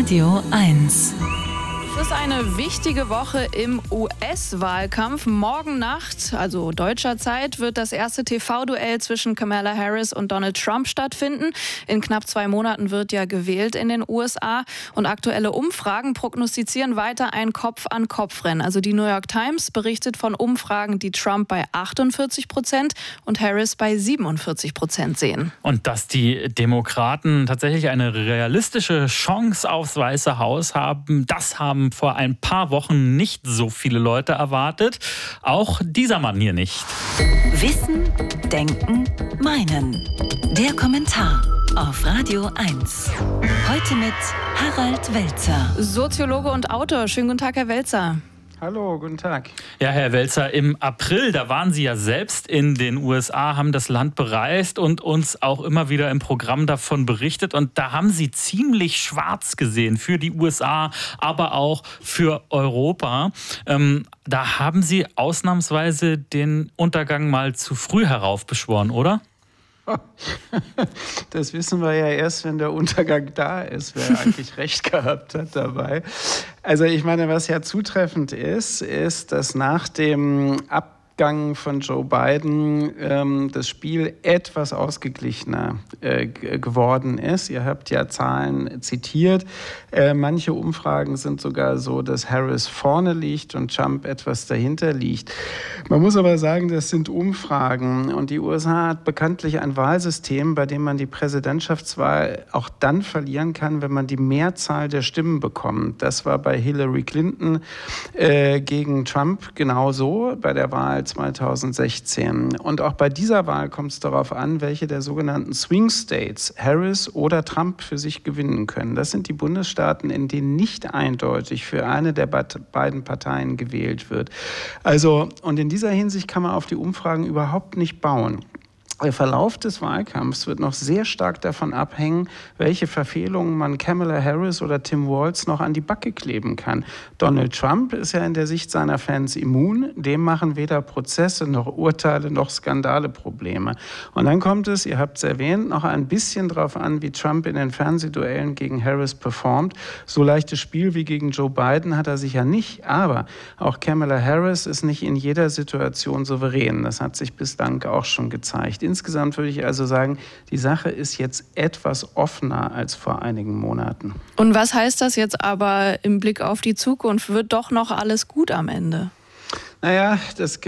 Radio 1. Es ist eine wichtige Woche im US-Wahlkampf. Morgen Nacht, also deutscher Zeit, wird das erste TV-Duell zwischen Kamala Harris und Donald Trump stattfinden. In knapp 2 Monaten wird ja gewählt in den USA. Und aktuelle Umfragen prognostizieren weiter ein Kopf-an-Kopf-Rennen. Also die New York Times berichtet von Umfragen, die Trump bei 48% und Harris bei 47% sehen. Und dass die Demokraten tatsächlich eine realistische Chance aufs Weiße Haus haben, das haben vor ein paar Wochen nicht so viele Leute erwartet. Auch dieser Mann hier nicht. Wissen, Denken, Meinen. Der Kommentar auf Radio 1. Heute mit Harald Welzer. Soziologe und Autor. Schönen guten Tag, Herr Welzer. Hallo, guten Tag. Ja, Herr Welzer, im April, da waren Sie ja selbst in den USA, haben das Land bereist und uns auch immer wieder im Programm davon berichtet. Und da haben Sie ziemlich schwarz gesehen für die USA, aber auch für Europa. Da haben Sie ausnahmsweise den Untergang mal zu früh heraufbeschworen, oder? Das wissen wir ja erst, wenn der Untergang da ist, wer eigentlich recht gehabt hat dabei. Also ich meine, was ja zutreffend ist, dass nach dem Abgang von Joe Biden das Spiel etwas ausgeglichener geworden ist. Ihr habt ja Zahlen zitiert. Manche Umfragen sind sogar so, dass Harris vorne liegt und Trump etwas dahinter liegt. Man muss aber sagen, das sind Umfragen. Und die USA hat bekanntlich ein Wahlsystem, bei dem man die Präsidentschaftswahl auch dann verlieren kann, wenn man die Mehrzahl der Stimmen bekommt. Das war bei Hillary Clinton gegen Trump genauso bei der Wahl 2016. Und auch bei dieser Wahl kommt es darauf an, welche der sogenannten Swing States Harris oder Trump für sich gewinnen können. Das sind die Bundesstaaten, in denen nicht eindeutig für eine der beiden Parteien gewählt wird. Also, und in dieser Hinsicht kann man auf die Umfragen überhaupt nicht bauen. Der Verlauf des Wahlkampfs wird noch sehr stark davon abhängen, welche Verfehlungen man Kamala Harris oder Tim Walz noch an die Backe kleben kann. Donald Trump ist ja in der Sicht seiner Fans immun. Dem machen weder Prozesse noch Urteile noch Skandale Probleme. Und dann kommt es, ihr habt es erwähnt, noch ein bisschen darauf an, wie Trump in den Fernsehduellen gegen Harris performt. So leichtes Spiel wie gegen Joe Biden hat er sicher nicht. Aber auch Kamala Harris ist nicht in jeder Situation souverän. Das hat sich bislang auch schon gezeigt. Insgesamt würde ich also sagen, die Sache ist jetzt etwas offener als vor einigen Monaten. Und was heißt das jetzt aber im Blick auf die Zukunft? Wird doch noch alles gut am Ende? Naja, das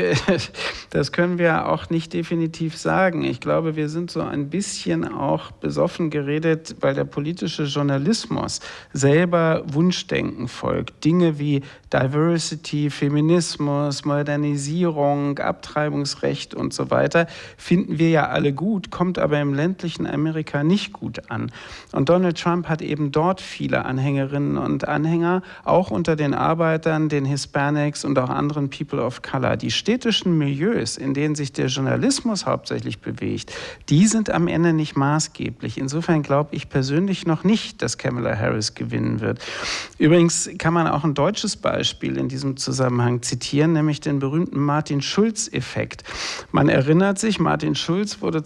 können wir auch nicht definitiv sagen. Ich glaube, wir sind so ein bisschen auch besoffen geredet, weil der politische Journalismus selber Wunschdenken folgt. Dinge wie Diversity, Feminismus, Modernisierung, Abtreibungsrecht und so weiter finden wir ja alle gut, kommt aber im ländlichen Amerika nicht gut an. Und Donald Trump hat eben dort viele Anhängerinnen und Anhänger, auch unter den Arbeitern, den Hispanics und auch anderen People of Color. Die städtischen Milieus, in denen sich der Journalismus hauptsächlich bewegt, die sind am Ende nicht maßgeblich. Insofern glaube ich persönlich noch nicht, dass Kamala Harris gewinnen wird. Übrigens kann man auch ein deutsches Beispiel in diesem Zusammenhang zitieren, nämlich den berühmten Martin-Schulz-Effekt. Man erinnert sich, Martin Schulz wurde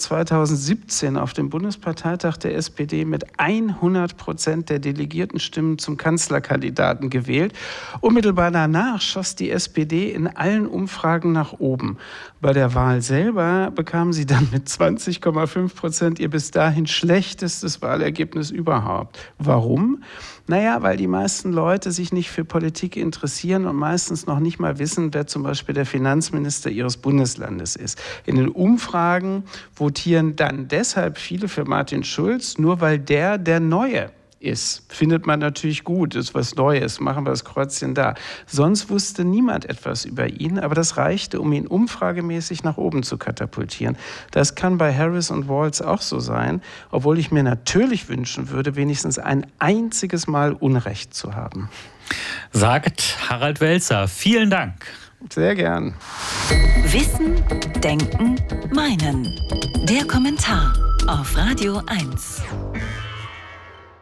2017 auf dem Bundesparteitag der SPD mit 100% der Delegiertenstimmen zum Kanzlerkandidaten gewählt. Unmittelbar danach schoss die SPD in allen Umfragen nach oben. Bei der Wahl selber bekam sie dann mit 20,5% ihr bis dahin schlechtestes Wahlergebnis überhaupt. Warum? Naja, weil die meisten Leute sich nicht für Politik interessieren und meistens noch nicht mal wissen, wer zum Beispiel der Finanzminister ihres Bundeslandes ist. In den Umfragen votieren dann deshalb viele für Martin Schulz, nur weil der Neue ist. Findet man natürlich gut, ist was Neues, machen wir das Kreuzchen da. Sonst wusste niemand etwas über ihn, aber das reichte, um ihn umfragemäßig nach oben zu katapultieren. Das kann bei Harris und Walz auch so sein, obwohl ich mir natürlich wünschen würde, wenigstens ein einziges Mal Unrecht zu haben. Sagt Harald Welzer. Vielen Dank. Sehr gern. Wissen, Denken, Meinen. Der Kommentar auf Radio 1.